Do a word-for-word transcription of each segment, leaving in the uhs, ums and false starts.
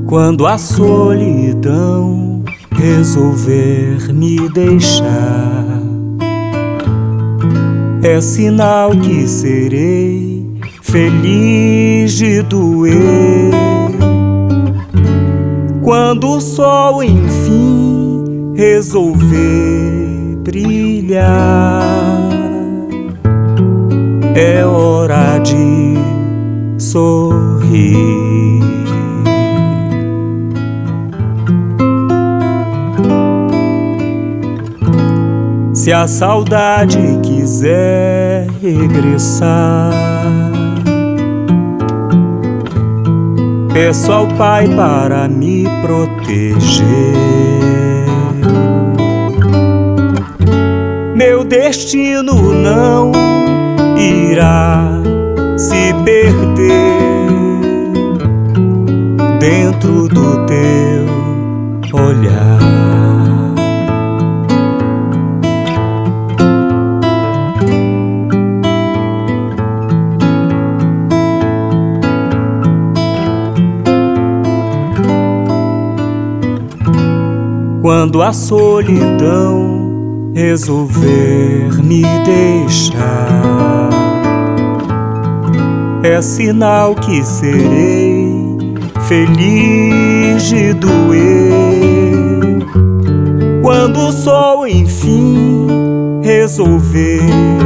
Quando a solidão resolver me deixar, é sinal que serei feliz de doer. Quando o sol enfim resolver brilhar, é hora de sorrir. Se a saudade quiser regressar, peço ao Pai para me proteger. Meu destino não irá se perder dentro do teu olhar. Quando a solidão resolver me deixar, é sinal que serei feliz de doer. Quando o sol enfim resolver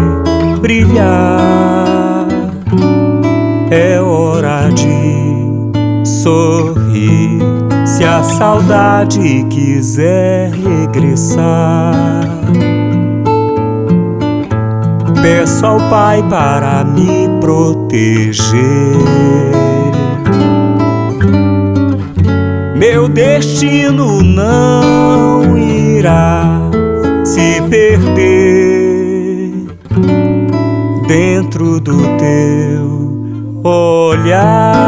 brilhar, é hora de sorrir. Se a saudade quiser regressar, peço ao Pai para me proteger. Meu destino não irá se perder dentro do teu olhar.